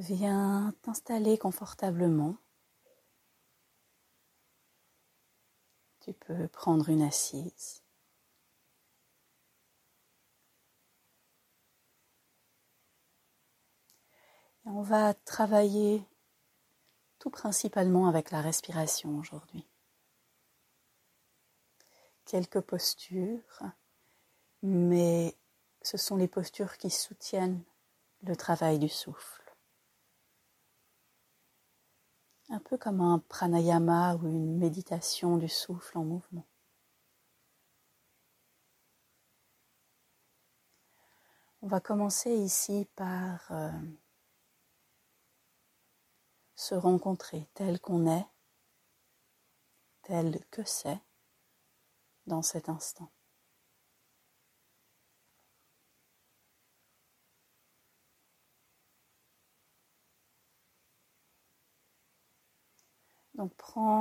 Viens t'installer confortablement. Tu peux prendre une assise. Et on va travailler tout principalement avec la respiration aujourd'hui. Quelques postures, mais ce sont les postures qui soutiennent le travail du souffle. Un peu comme un pranayama ou une méditation du souffle en mouvement. On va commencer ici par se rencontrer tel qu'on est, tel que c'est dans cet instant. Donc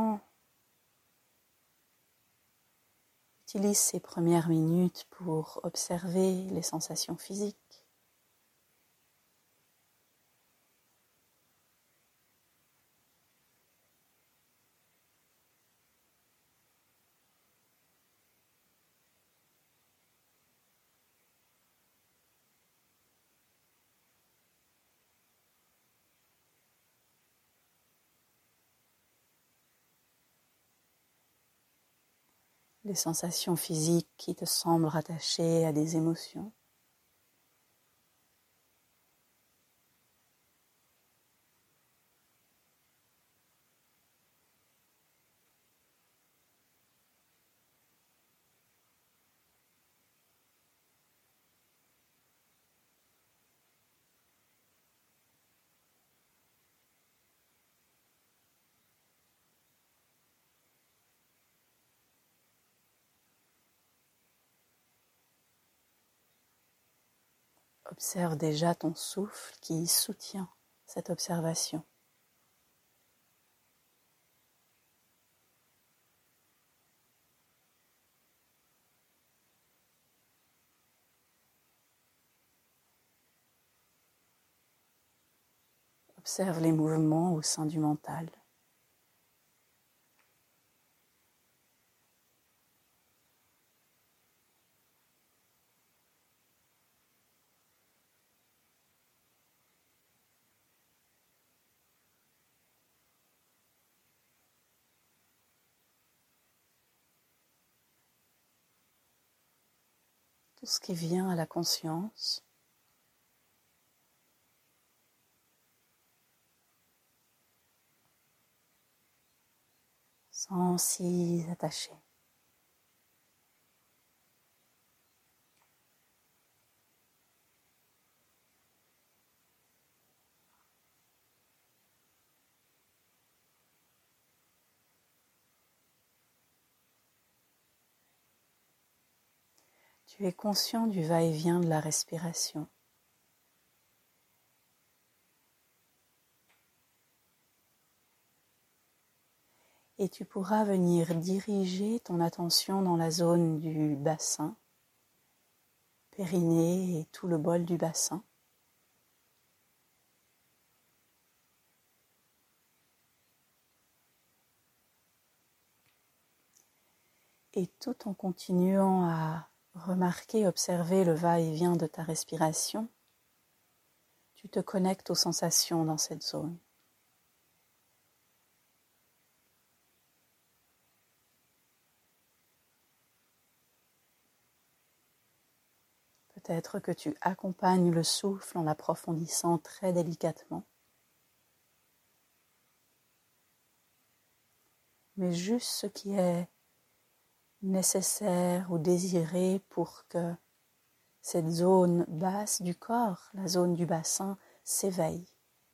utilise ces premières minutes pour observer les sensations physiques. Les sensations physiques qui te semblent rattachées à des émotions. Observe déjà ton souffle qui soutient cette observation. Observe les mouvements au sein du mental. Tout ce qui vient à la conscience. Sans s'y attacher. Tu es conscient du va-et-vient de la respiration. Et tu pourras venir diriger ton attention dans la zone du bassin, périnée et tout le bol du bassin. Et tout en continuant à remarquer, observer le va-et-vient de ta respiration, tu te connectes aux sensations dans cette zone. Peut-être que tu accompagnes le souffle en l'approfondissant très délicatement. Mais juste ce qui est nécessaire ou désiré pour que cette zone basse du corps, la zone du bassin, s'éveille.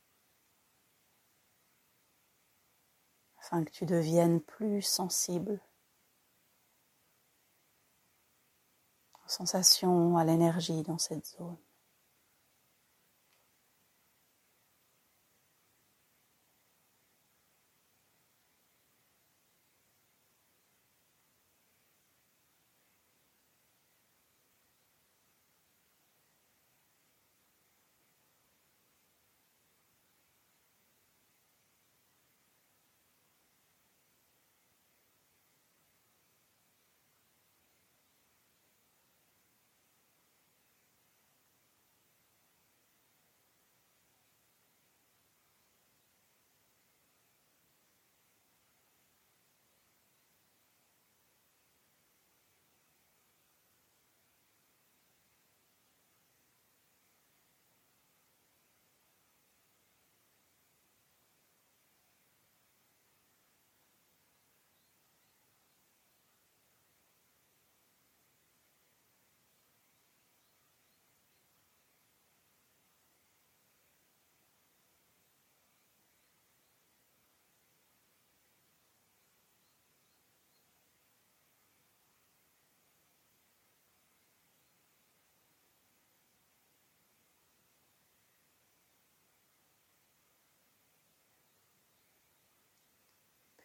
Afin que tu deviennes plus sensible aux sensations, à l'énergie dans cette zone.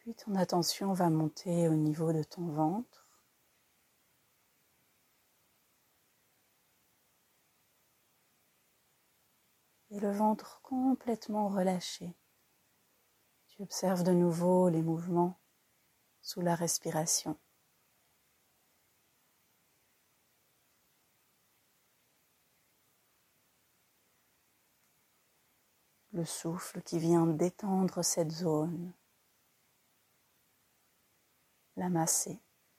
Puis ton attention va monter au niveau de ton ventre. Et le ventre complètement relâché. Tu observes de nouveau les mouvements sous la respiration. Le souffle qui vient détendre cette zone, la masser.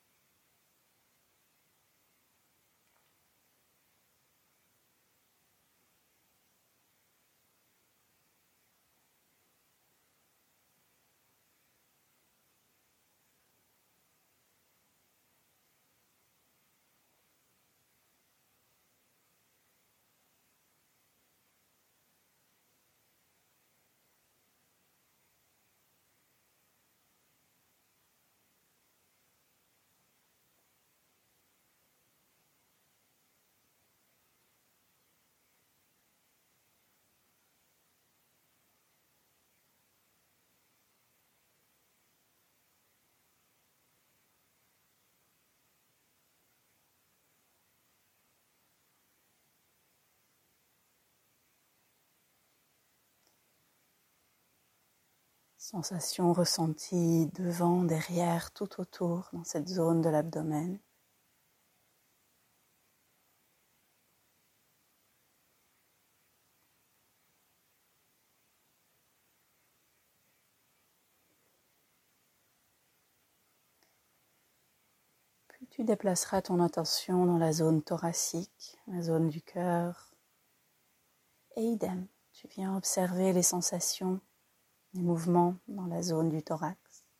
Sensation ressentie devant, derrière, tout autour, dans cette zone de l'abdomen. Puis tu déplaceras ton attention dans la zone thoracique, la zone du cœur. Et idem, tu viens observer les sensations, les mouvements dans la zone du thorax.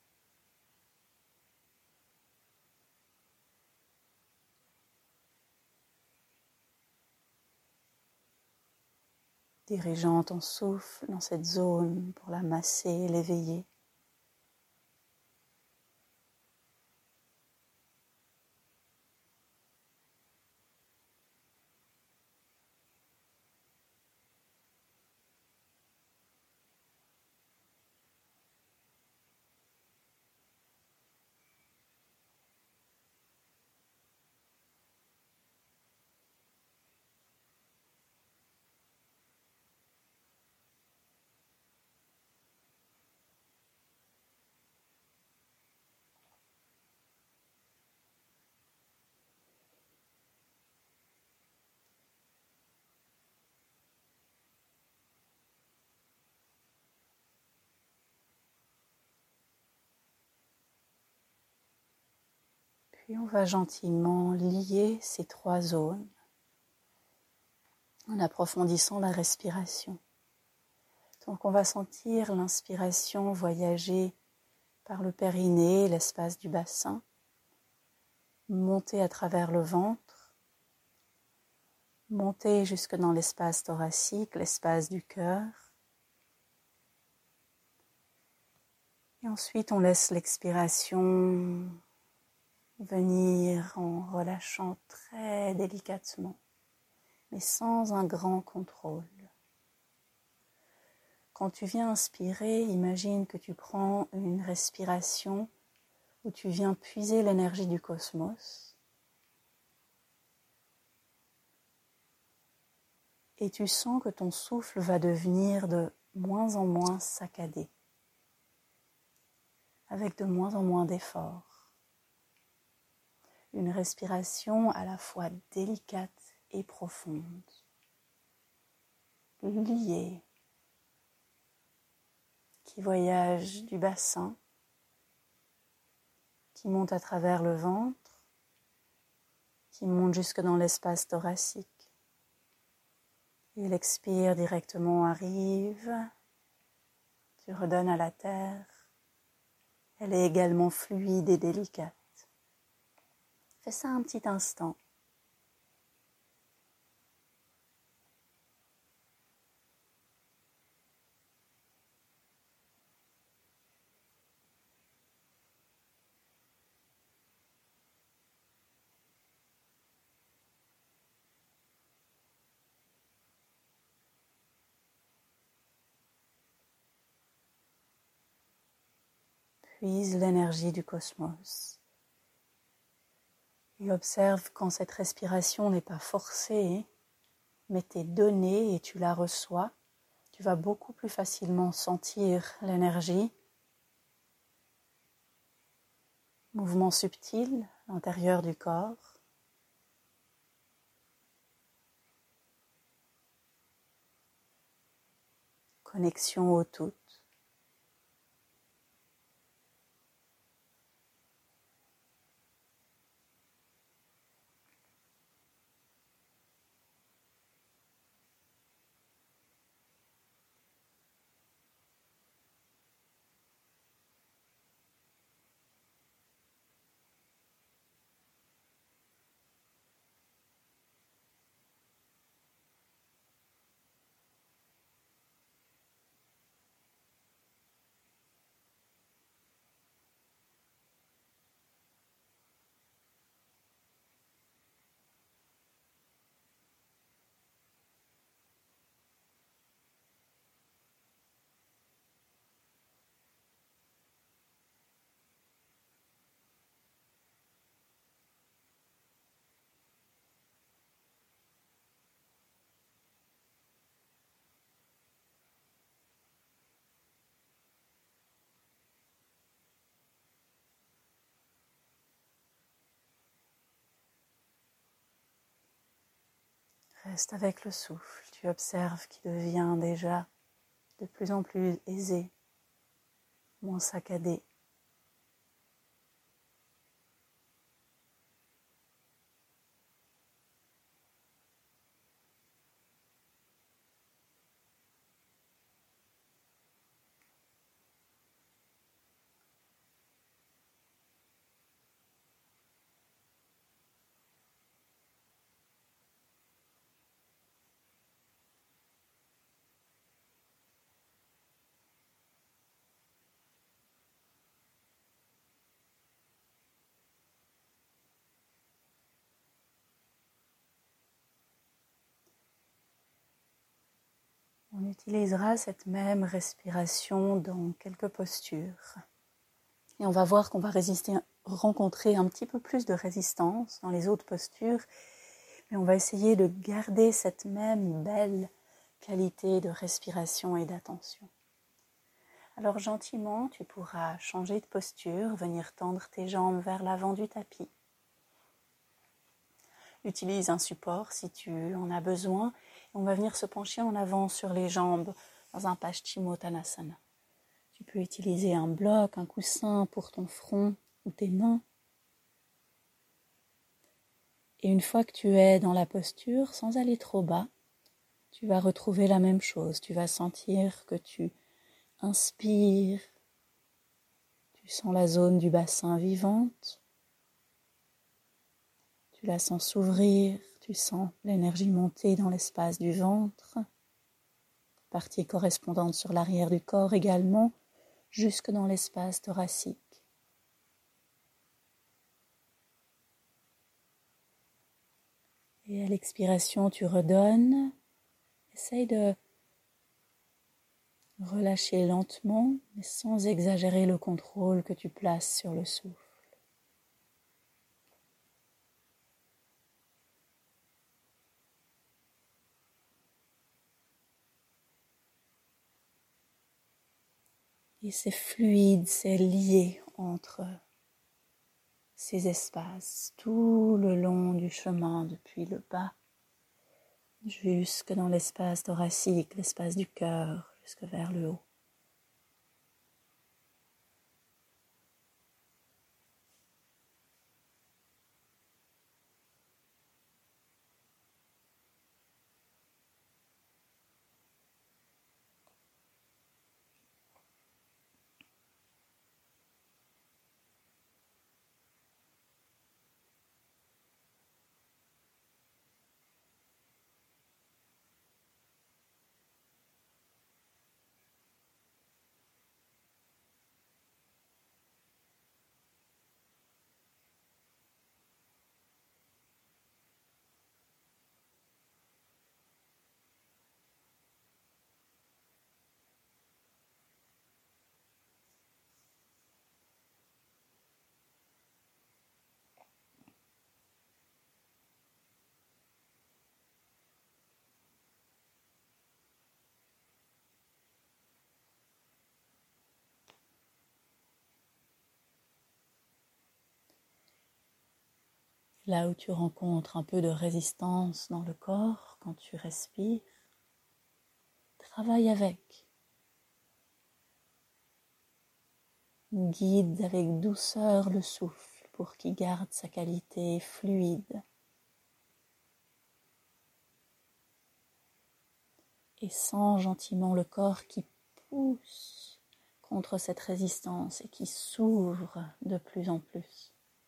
Dirigeant ton souffle dans cette zone pour la masser et l'éveiller. Puis on va gentiment lier ces trois zones en approfondissant la respiration. Donc on va sentir l'inspiration voyager par le périnée, l'espace du bassin, monter à travers le ventre, monter jusque dans l'espace thoracique, l'espace du cœur. Et ensuite on laisse l'expiration venir en relâchant très délicatement, mais sans un grand contrôle. Quand tu viens inspirer, imagine que tu prends une respiration où tu viens puiser l'énergie du cosmos et tu sens que ton souffle va devenir de moins en moins saccadé, avec de moins en moins d'efforts. Une respiration à la fois délicate et profonde, liée, qui voyage du bassin, qui monte à travers le ventre, qui monte jusque dans l'espace thoracique. Et l'expire directement arrive, tu redonnes à la terre. Elle est également fluide et délicate. Fais ça un petit instant. puises l'énergie du cosmos. Et observe quand cette respiration n'est pas forcée, mais t'est donnée et tu la reçois. Tu vas beaucoup plus facilement sentir l'énergie. Mouvement subtil à l'intérieur du corps. Connexion au tout. Reste avec le souffle. Tu observes qu'il devient déjà de plus en plus aisé, moins saccadé. On utilisera cette même respiration dans quelques postures. Et on va voir qu'on va rencontrer un petit peu plus de résistance dans les autres postures, mais on va essayer de garder cette même belle qualité de respiration et d'attention. Alors gentiment, tu pourras changer de posture, venir tendre tes jambes vers l'avant du tapis. Utilise un support si tu en as besoin. On va venir se pencher en avant sur les jambes dans un Paschimottanasana. Tu peux utiliser un bloc, un coussin pour ton front ou tes mains. Et une fois que tu es dans la posture, sans aller trop bas, tu vas retrouver la même chose. Tu vas sentir que tu inspires, tu sens la zone du bassin vivante, tu la sens s'ouvrir, tu sens l'énergie monter dans l'espace du ventre, partie correspondante sur l'arrière du corps également, jusque dans l'espace thoracique. Et à l'expiration, tu redonnes. Essaye de relâcher lentement, mais sans exagérer le contrôle que tu places sur le souffle. Et c'est fluide, c'est lié entre ces espaces tout le long du chemin, depuis le bas jusque dans l'espace thoracique, l'espace du cœur, jusque vers le haut. Là où tu rencontres un peu de résistance dans le corps quand tu respires, travaille avec. Guide avec douceur le souffle pour qu'il garde sa qualité fluide. Et sens gentiment le corps qui pousse contre cette résistance et qui s'ouvre de plus en plus.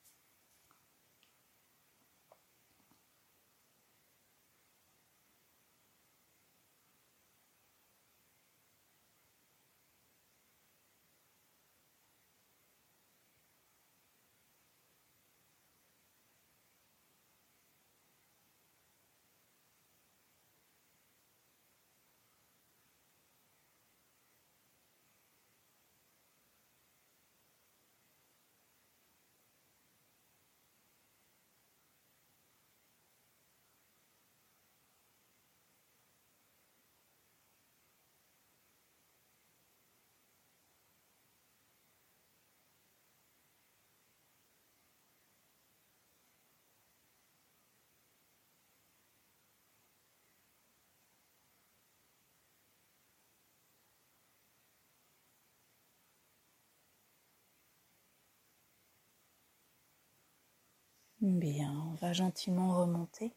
Bien, on va gentiment remonter.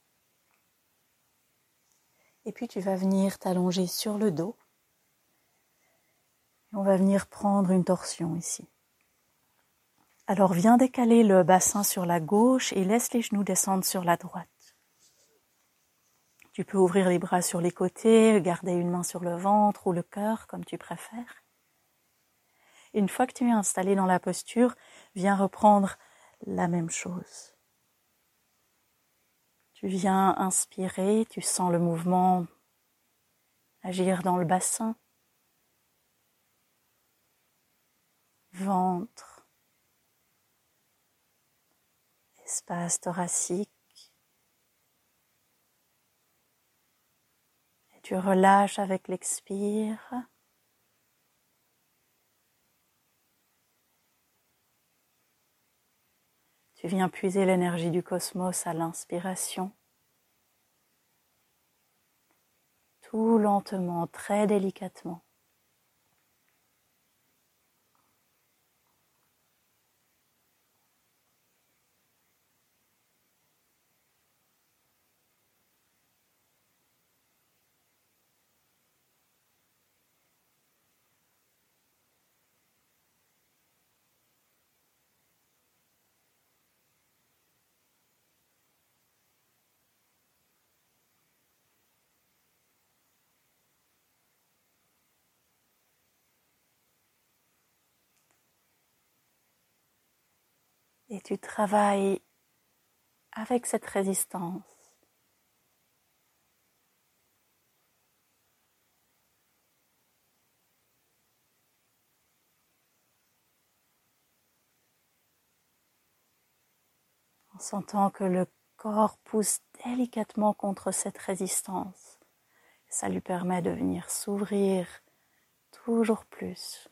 Et puis tu vas venir t'allonger sur le dos. Et on va venir prendre une torsion ici. Alors viens décaler le bassin sur la gauche et laisse les genoux descendre sur la droite. Tu peux ouvrir les bras sur les côtés, garder une main sur le ventre ou le cœur comme tu préfères. Et une fois que tu es installé dans la posture, viens reprendre la même chose. Tu viens inspirer, tu sens le mouvement agir dans le bassin, ventre, espace thoracique. Et tu relâches avec l'expire. Tu viens puiser l'énergie du cosmos à l'inspiration. Tout lentement, très délicatement. Et tu travailles avec cette résistance. En sentant que le corps pousse délicatement contre cette résistance. Ça lui permet de venir s'ouvrir toujours plus.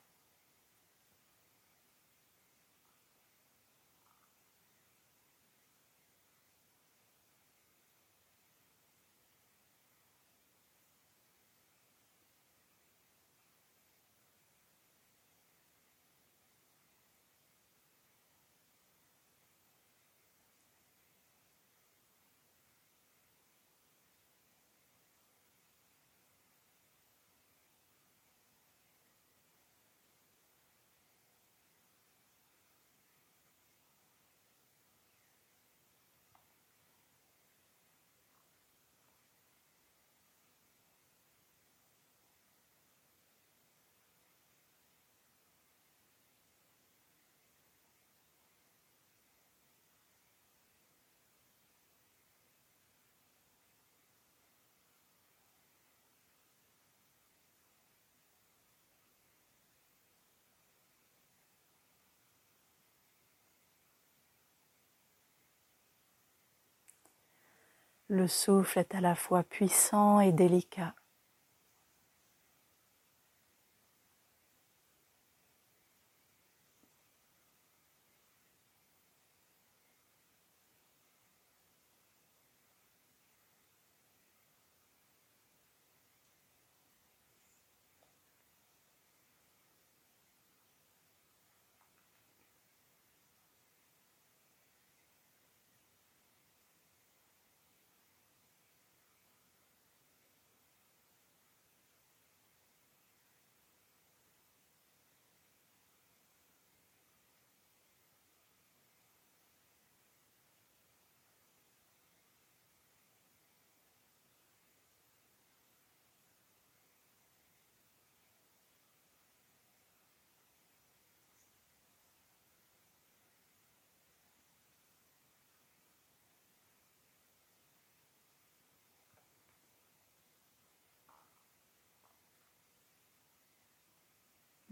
Le souffle est à la fois puissant et délicat.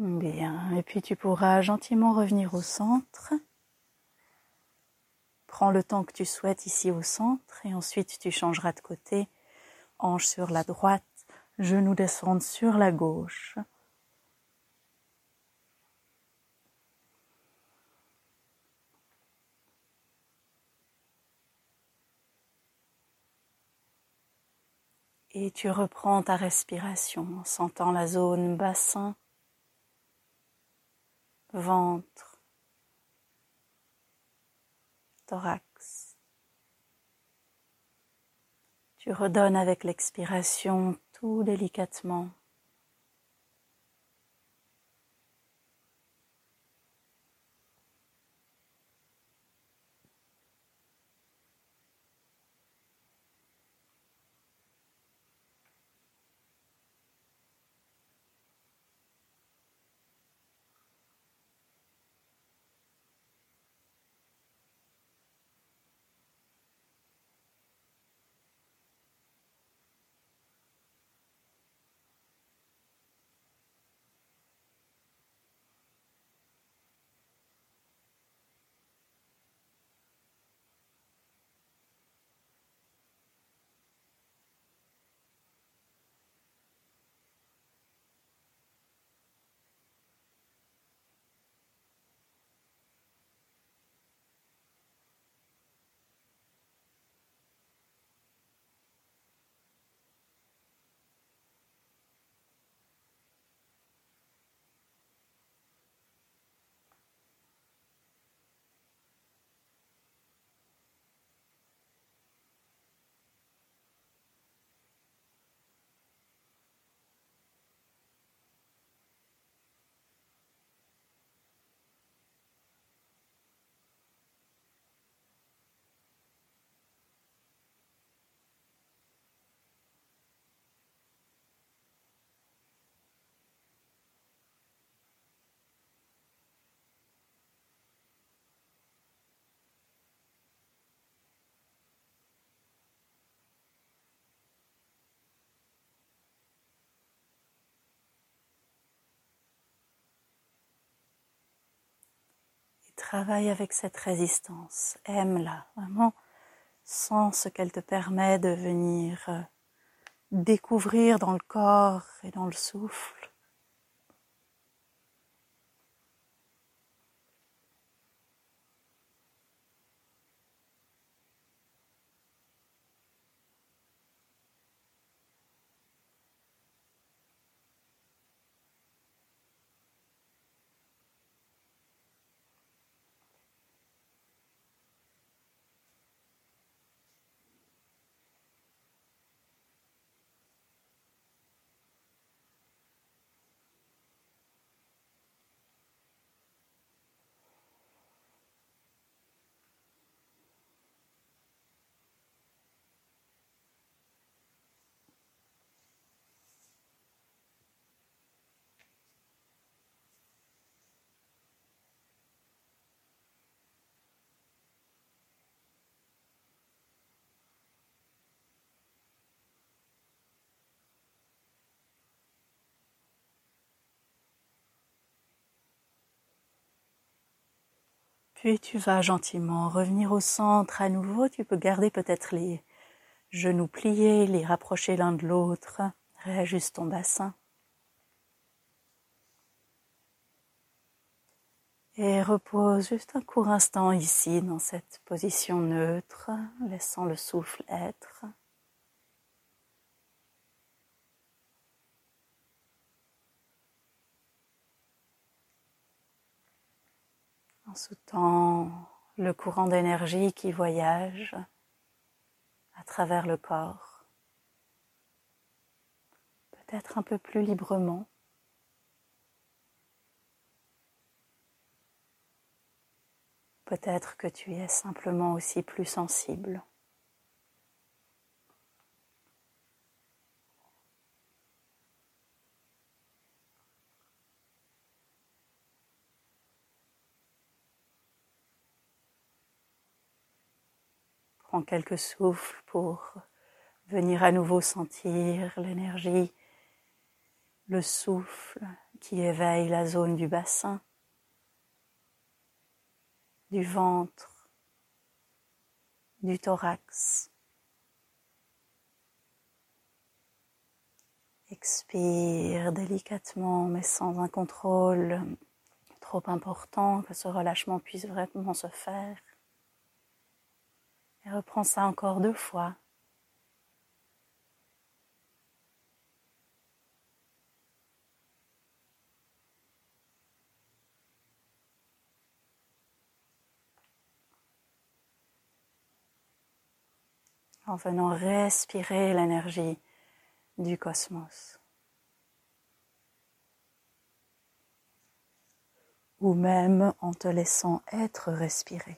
Bien, et puis tu pourras gentiment revenir au centre. Prends le temps que tu souhaites ici au centre et ensuite tu changeras de côté. Hanche sur la droite, genoux descendent sur la gauche. Et tu reprends ta respiration en sentant la zone bassin, ventre, thorax. Tu redonnes avec l'expiration tout délicatement. Travaille avec cette résistance, aime-la, vraiment, sens ce qu'elle te permet de venir découvrir dans le corps et dans le souffle. Puis tu vas gentiment revenir au centre à nouveau. Tu peux garder peut-être les genoux pliés, les rapprocher l'un de l'autre. Réajuste ton bassin. Et repose juste un court instant ici dans cette position neutre, laissant le souffle être. En sentant le courant d'énergie qui voyage à travers le corps, peut-être un peu plus librement. Peut-être que tu es simplement aussi plus sensible. Prends quelques souffles pour venir à nouveau sentir l'énergie, le souffle qui éveille la zone du bassin, du ventre, du thorax. Expire délicatement mais sans un contrôle trop important, que ce relâchement puisse vraiment se faire. Et reprends ça encore 2 fois. En venant respirer l'énergie du cosmos. Ou même en te laissant être respiré.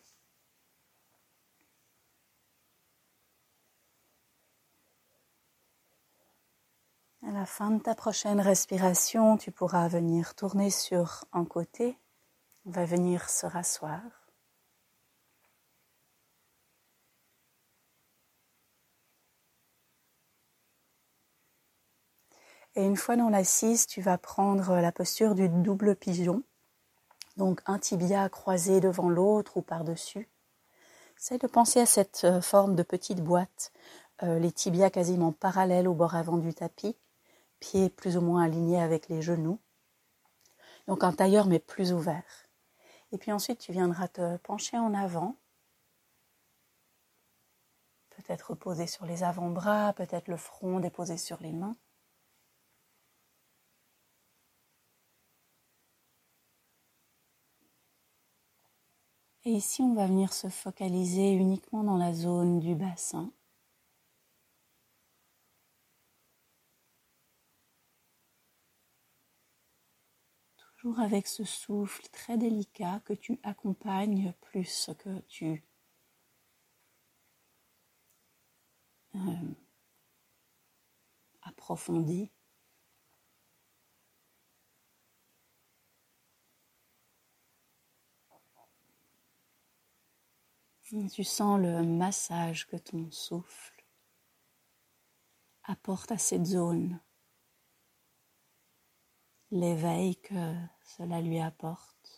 À la fin de ta prochaine respiration, tu pourras venir tourner sur un côté. On va venir se rasseoir. Et une fois dans l'assise, tu vas prendre la posture du double pigeon. Donc un tibia croisé devant l'autre ou par-dessus. Essaye de penser à cette forme de petite boîte, les tibias quasiment parallèles au bord avant du tapis, pieds plus ou moins alignés avec les genoux. Donc un tailleur mais plus ouvert. Et puis ensuite tu viendras te pencher en avant, peut-être reposer sur les avant-bras, peut-être le front déposé sur les mains. Et ici, on va venir se focaliser uniquement dans la zone du bassin. Toujours avec ce souffle très délicat que tu accompagnes plus que tu approfondis. Tu sens le massage que ton souffle apporte à cette zone, l'éveil que cela lui apporte.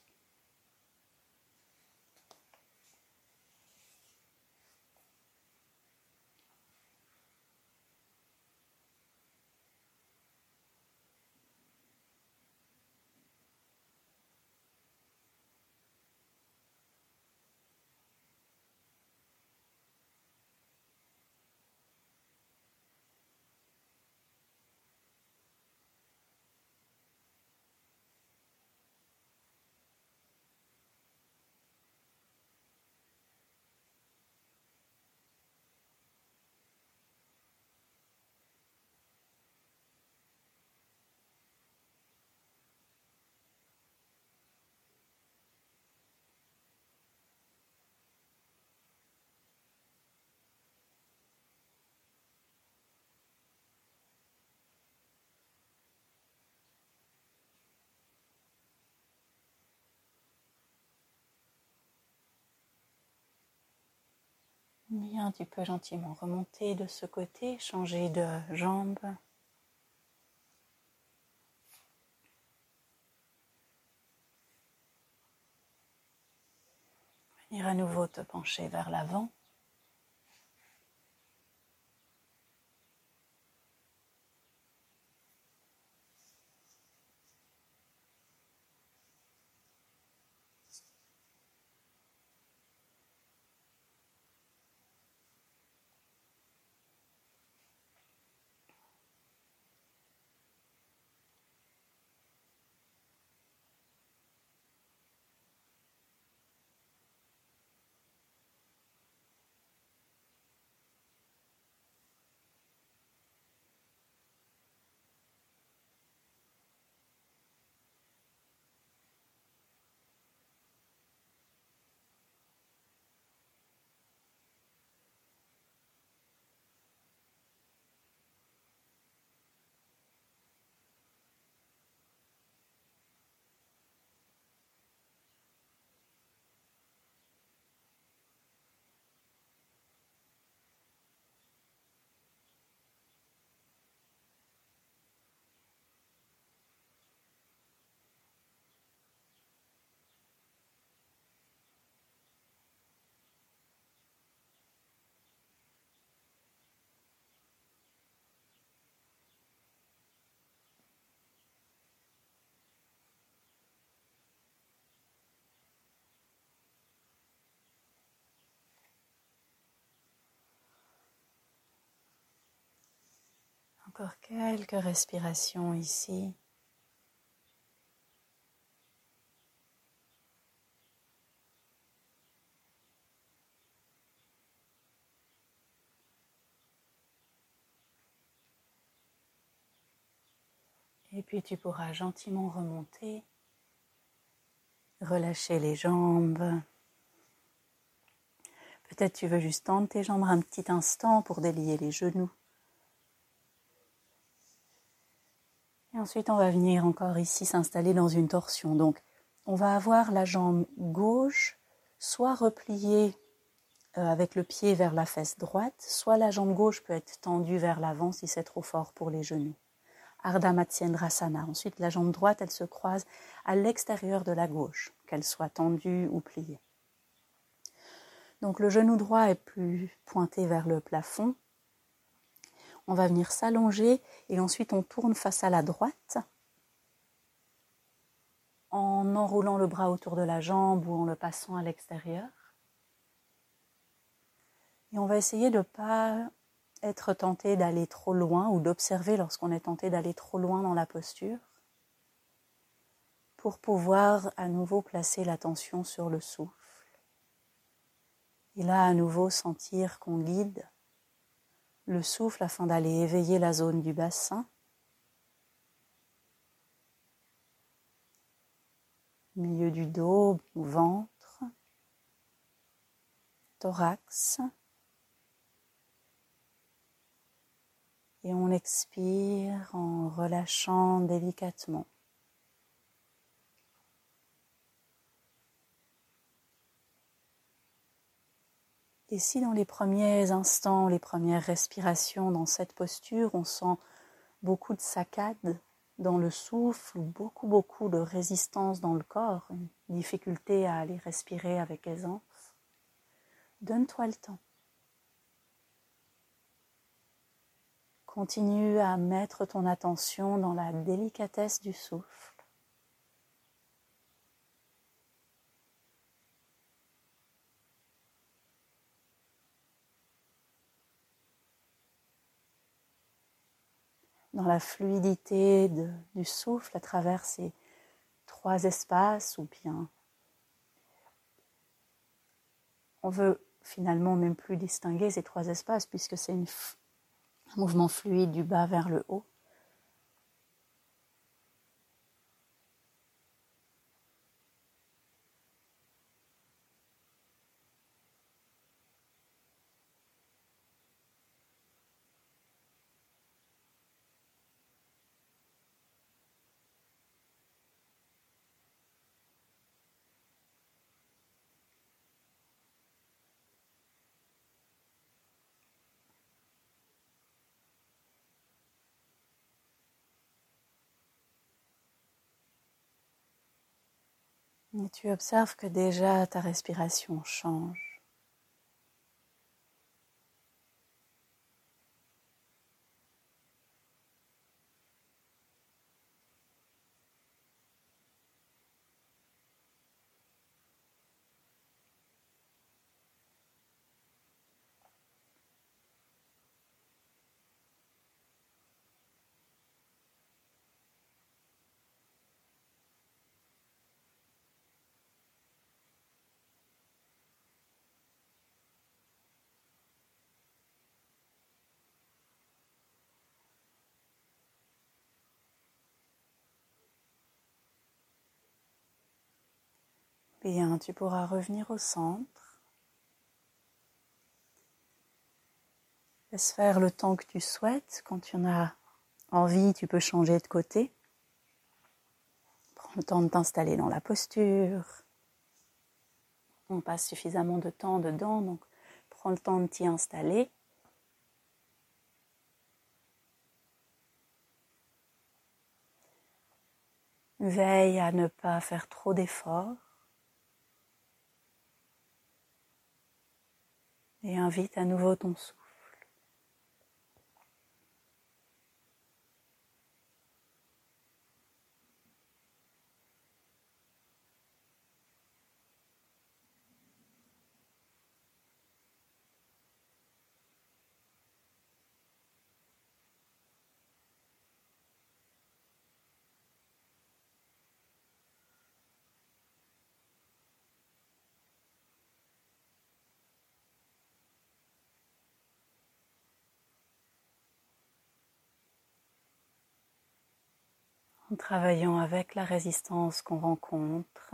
Bien, tu peux gentiment remonter de ce côté, changer de jambe. Venir à nouveau te pencher vers l'avant. Encore quelques respirations ici. Et puis tu pourras gentiment remonter, relâcher les jambes. Peut-être tu veux juste tendre tes jambes un petit instant pour délier les genoux. Et ensuite, on va venir encore ici s'installer dans une torsion. Donc, on va avoir la jambe gauche soit repliée avec le pied vers la fesse droite, soit la jambe gauche peut être tendue vers l'avant si c'est trop fort pour les genoux. Ardha Matsyendrasana. Ensuite, la jambe droite, elle se croise à l'extérieur de la gauche, qu'elle soit tendue ou pliée. Donc, le genou droit est plus pointé vers le plafond. On va venir s'allonger et ensuite on tourne face à la droite en enroulant le bras autour de la jambe ou en le passant à l'extérieur. Et on va essayer de ne pas être tenté d'aller trop loin ou d'observer lorsqu'on est tenté d'aller trop loin dans la posture pour pouvoir à nouveau placer l'attention sur le souffle. Et là, à nouveau, sentir qu'on guide le souffle afin d'aller éveiller la zone du bassin, milieu du dos, ventre, thorax. Et on expire en relâchant délicatement. Et si dans les premiers instants, les premières respirations dans cette posture, on sent beaucoup de saccades dans le souffle, beaucoup de résistance dans le corps, une difficulté à aller respirer avec aisance, donne-toi le temps. Continue à mettre ton attention dans la délicatesse du souffle. Dans la fluidité du souffle à travers ces trois espaces, ou bien on veut finalement même plus distinguer ces trois espaces puisque c'est un mouvement fluide du bas vers le haut. Et tu observes que déjà ta respiration change. Bien, tu pourras revenir au centre. Laisse faire le temps que tu souhaites. Quand tu en as envie, tu peux changer de côté. Prends le temps de t'installer dans la posture. On passe suffisamment de temps dedans, donc prends le temps de t'y installer. Veille à ne pas faire trop d'efforts. Et invite à nouveau ton souffle. en travaillant avec la résistance qu'on rencontre.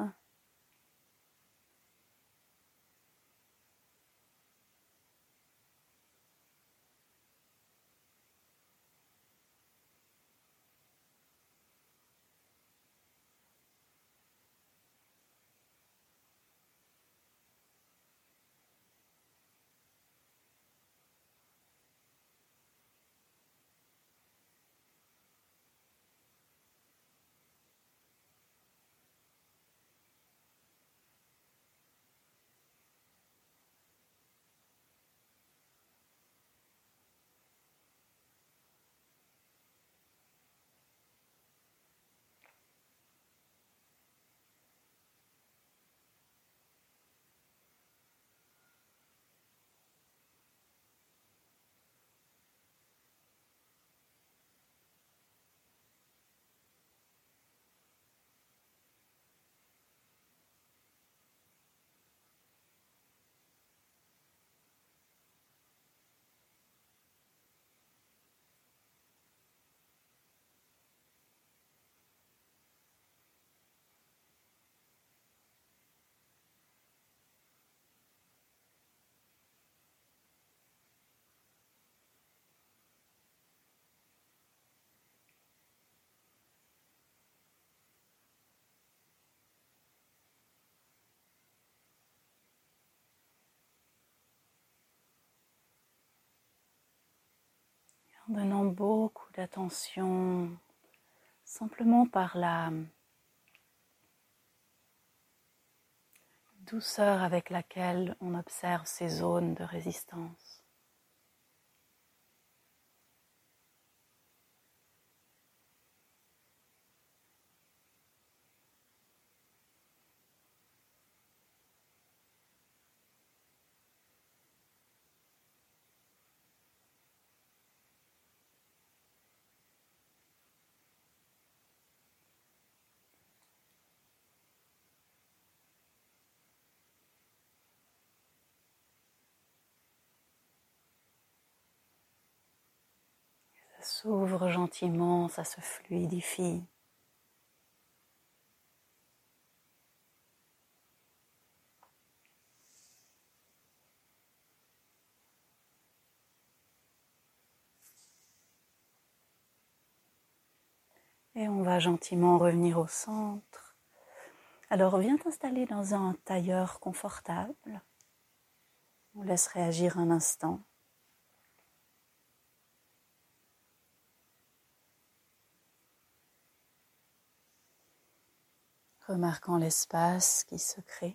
En donnant beaucoup d'attention simplement par la douceur avec laquelle on observe ces zones de résistance. Ça s'ouvre gentiment, ça se fluidifie. Et on va gentiment revenir au centre. Alors viens t'installer dans un tailleur confortable. On laisse réagir un instant. Remarquant l'espace qui se crée.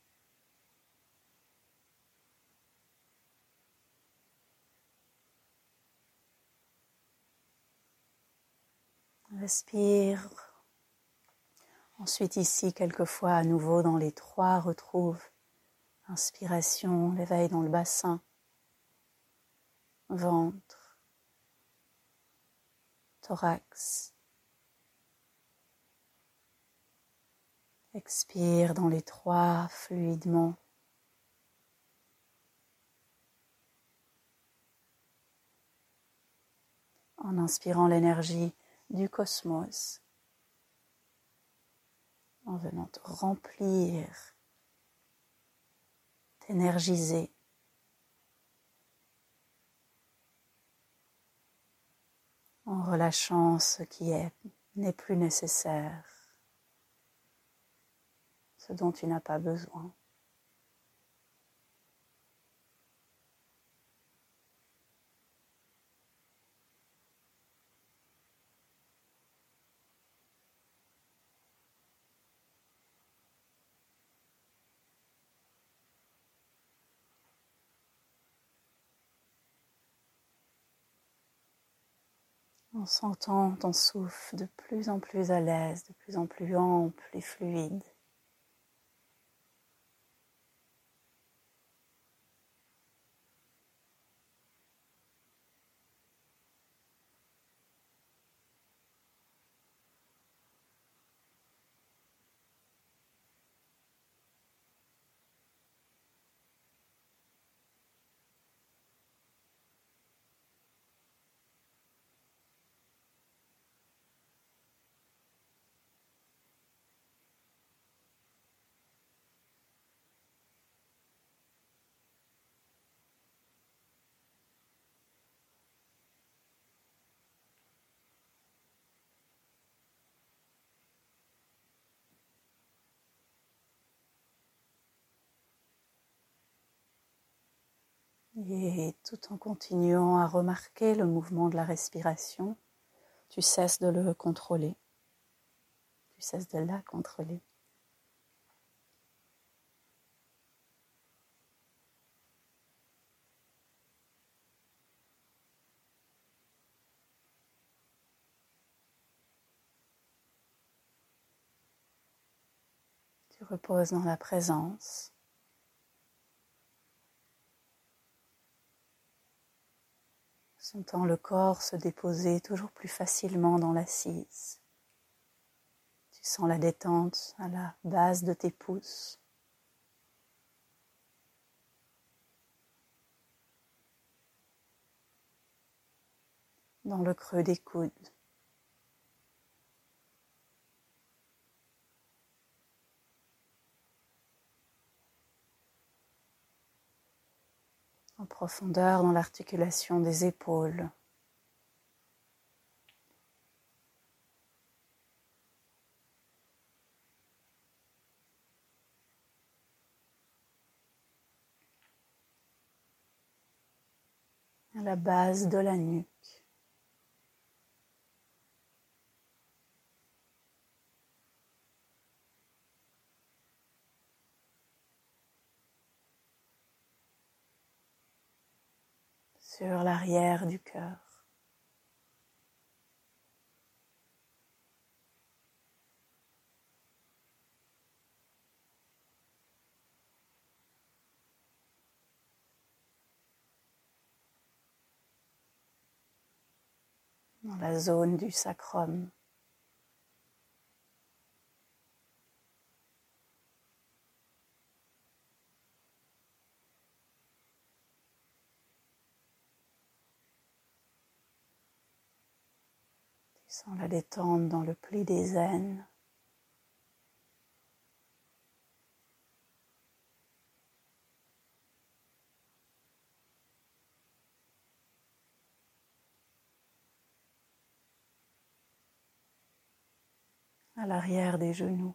Respire. Ensuite ici, quelquefois à nouveau dans les trois, retrouve inspiration, l'éveil dans le bassin, ventre, thorax. Expire dans les trois fluidement. En inspirant l'énergie du cosmos, en venant te remplir, t'énergiser. En relâchant ce qui n'est plus nécessaire, ce dont tu n'as pas besoin. En sentant ton souffle de plus en plus à l'aise, de plus en plus ample et fluide. Et tout en continuant à remarquer le mouvement de la respiration, tu cesses de le contrôler, tu cesses de la contrôler. Tu reposes dans la présence. Sentant le corps se déposer toujours plus facilement dans l'assise. Tu sens la détente à la base de tes pouces. Dans le creux des coudes. En profondeur dans l'articulation des épaules. À la base de la nuque. Sur l'arrière du cœur. Dans la zone du sacrum. Tu sens la détente dans le pli des aines. À l'arrière des genoux.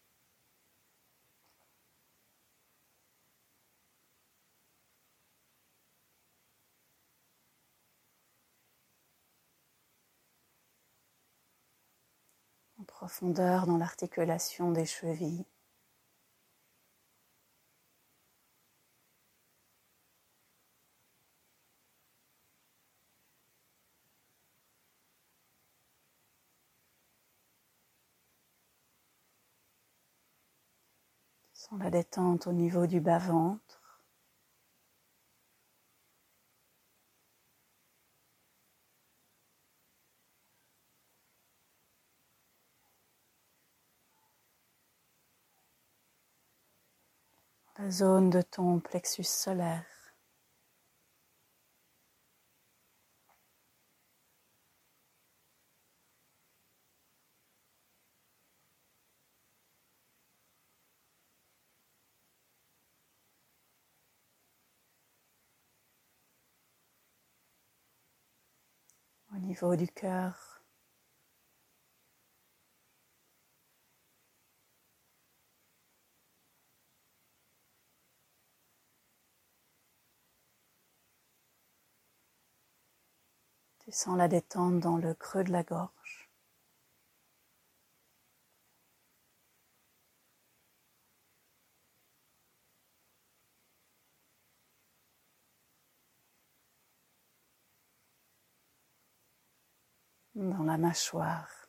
En profondeur dans l'articulation des chevilles. Sens la détente au niveau du bas-ventre. La zone de ton plexus solaire. Au niveau du cœur. Tu sens la détente dans le creux de la gorge. Dans la mâchoire.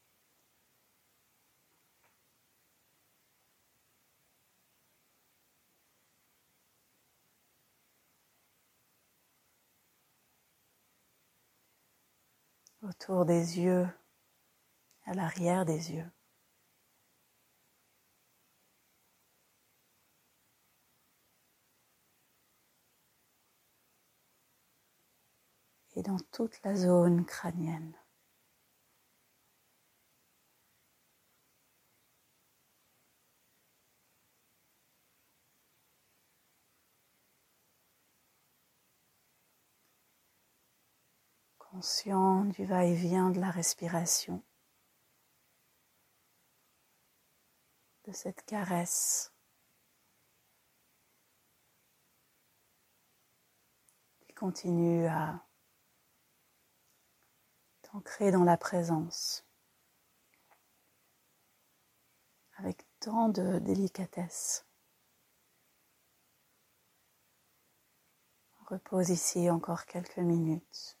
Autour des yeux, à l'arrière des yeux. Et dans toute la zone crânienne. Conscient du va-et-vient de la respiration, de cette caresse, Et continue à t'ancrer dans la présence avec tant de délicatesse. Repose ici encore quelques minutes.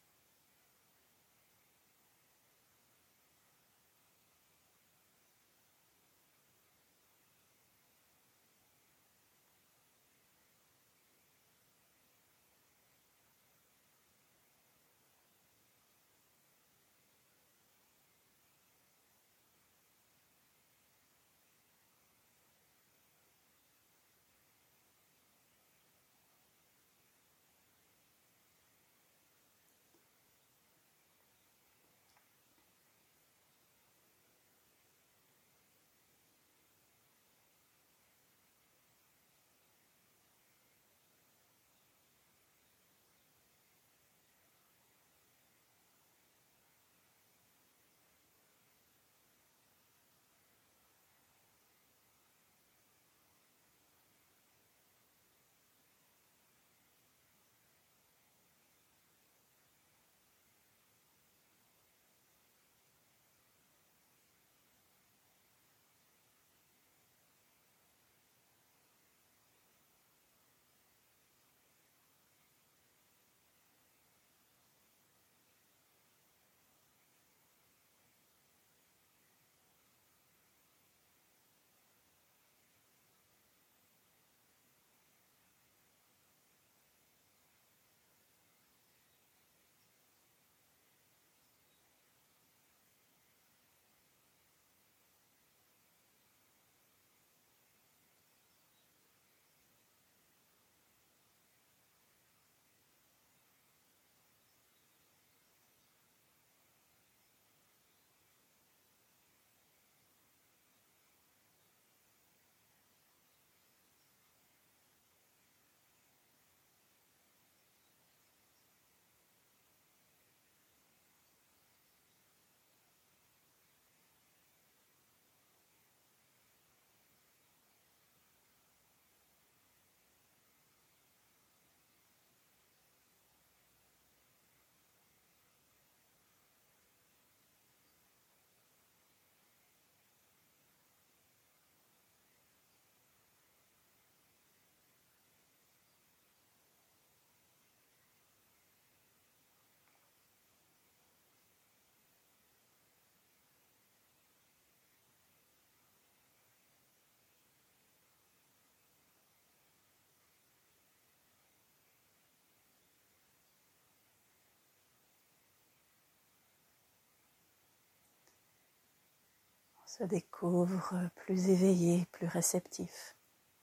On se découvre plus éveillé, plus réceptif.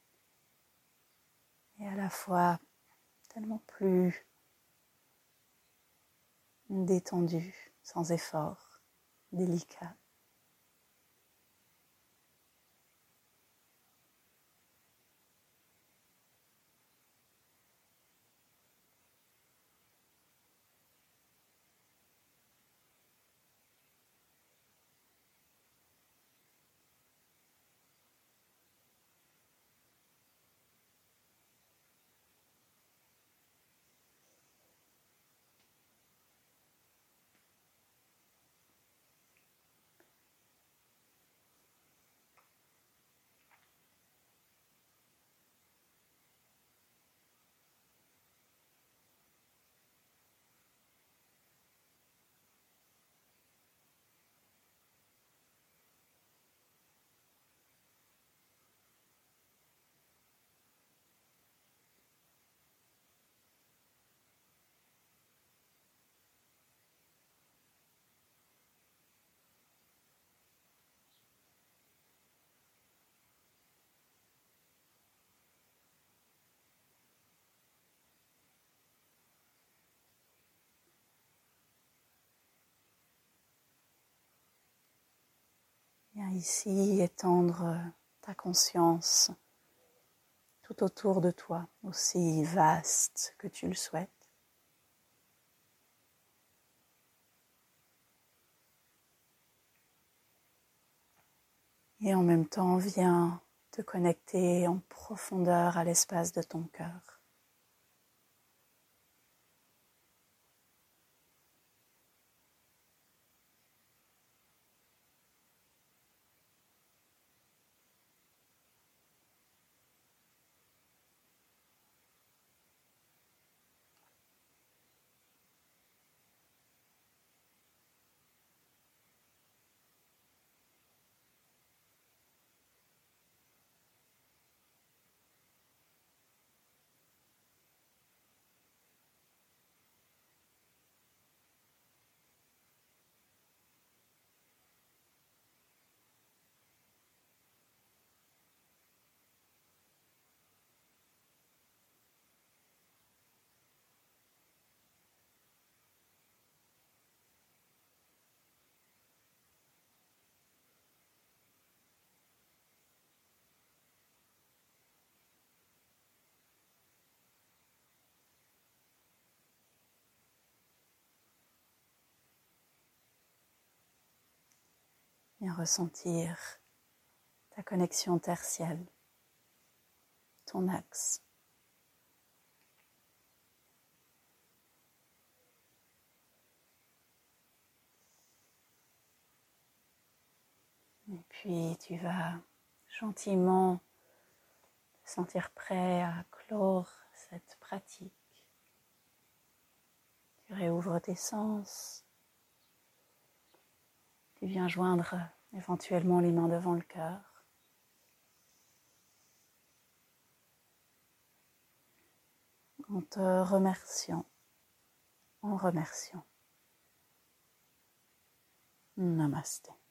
Et à la fois tellement plus détendu, sans effort, délicat. Viens ici étendre ta conscience tout autour de toi, aussi vaste que tu le souhaites. Et en même temps, viens te connecter en profondeur à l'espace de ton cœur. Viens ressentir ta connexion tertielle, ton axe. Et puis tu vas gentiment te sentir prêt à clore cette pratique. Tu réouvres tes sens. Tu viens joindre éventuellement les mains devant le cœur. En te remerciant, en remerciant. Namasté.